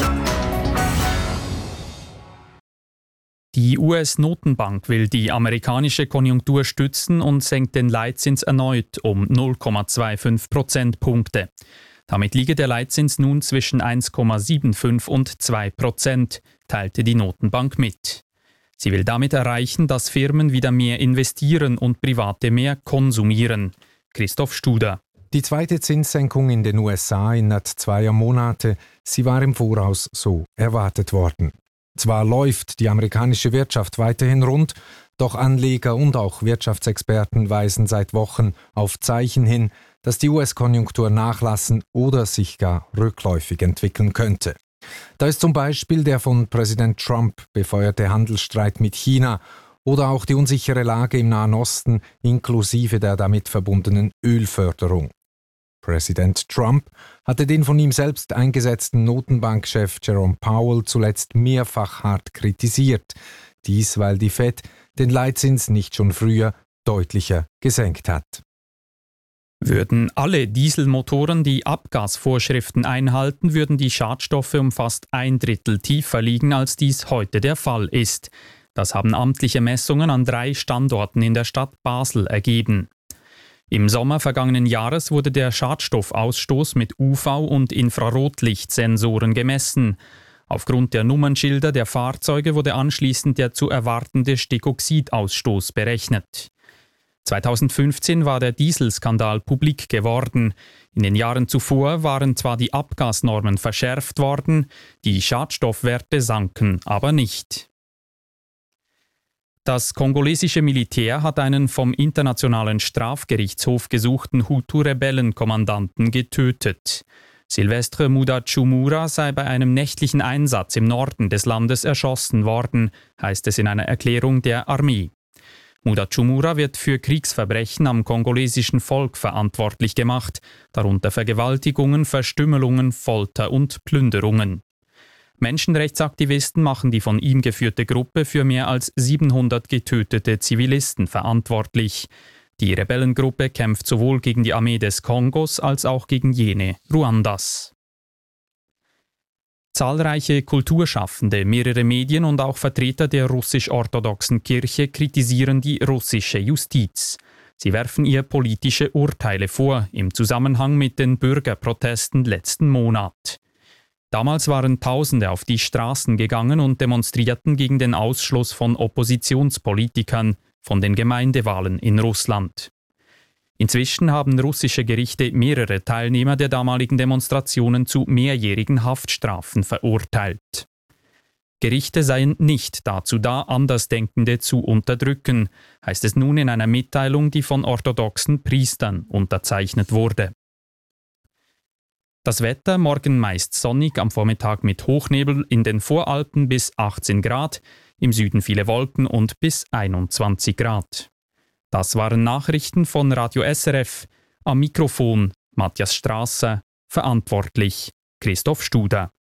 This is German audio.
Die US-Notenbank will die amerikanische Konjunktur stützen und senkt den Leitzins erneut um 0,25 Prozentpunkte. Damit liege der Leitzins nun zwischen 1,75 und 2%, teilte die Notenbank mit. Sie will damit erreichen, dass Firmen wieder mehr investieren und Private mehr konsumieren. Christoph Studer. Die zweite Zinssenkung in den USA innerhalb 2 Monate, sie war im Voraus so erwartet worden. Zwar läuft die amerikanische Wirtschaft weiterhin rund, doch Anleger und auch Wirtschaftsexperten weisen seit Wochen auf Zeichen hin, dass die US-Konjunktur nachlassen oder sich gar rückläufig entwickeln könnte. Da ist zum Beispiel der von Präsident Trump befeuerte Handelsstreit mit China oder auch die unsichere Lage im Nahen Osten inklusive der damit verbundenen Ölförderung. Präsident Trump hatte den von ihm selbst eingesetzten Notenbankchef Jerome Powell zuletzt mehrfach hart kritisiert. Dies, weil die Fed den Leitzins nicht schon früher deutlicher gesenkt hat. Würden alle Dieselmotoren die Abgasvorschriften einhalten, würden die Schadstoffe um fast 1/3 tiefer liegen, als dies heute der Fall ist. Das haben amtliche Messungen an 3 Standorten in der Stadt Basel ergeben. Im Sommer vergangenen Jahres wurde der Schadstoffausstoß mit UV- und Infrarotlichtsensoren gemessen. Aufgrund der Nummernschilder der Fahrzeuge wurde anschließend der zu erwartende Stickoxidausstoß berechnet. 2015 war der Dieselskandal publik geworden. In den Jahren zuvor waren zwar die Abgasnormen verschärft worden, die Schadstoffwerte sanken aber nicht. Das kongolesische Militär hat einen vom Internationalen Strafgerichtshof gesuchten Hutu-Rebellenkommandanten getötet. Silvestre Mudachumura sei bei einem nächtlichen Einsatz im Norden des Landes erschossen worden, heißt es in einer Erklärung der Armee. Mudachumura wird für Kriegsverbrechen am kongolesischen Volk verantwortlich gemacht, darunter Vergewaltigungen, Verstümmelungen, Folter und Plünderungen. Menschenrechtsaktivisten machen die von ihm geführte Gruppe für mehr als 700 getötete Zivilisten verantwortlich. Die Rebellengruppe kämpft sowohl gegen die Armee des Kongos als auch gegen jene Ruandas. Zahlreiche Kulturschaffende, mehrere Medien und auch Vertreter der russisch-orthodoxen Kirche kritisieren die russische Justiz. Sie werfen ihr politische Urteile vor, im Zusammenhang mit den Bürgerprotesten letzten Monat. Damals waren Tausende auf die Straßen gegangen und demonstrierten gegen den Ausschluss von Oppositionspolitikern von den Gemeindewahlen in Russland. Inzwischen haben russische Gerichte mehrere Teilnehmer der damaligen Demonstrationen zu mehrjährigen Haftstrafen verurteilt. Gerichte seien nicht dazu da, Andersdenkende zu unterdrücken, heißt es nun in einer Mitteilung, die von orthodoxen Priestern unterzeichnet wurde. Das Wetter morgen meist sonnig, am Vormittag mit Hochnebel, in den Voralpen bis 18 Grad, im Süden viele Wolken und bis 21 Grad. Das waren Nachrichten von Radio SRF. Am Mikrofon Matthias Strasser, verantwortlich Christoph Studer.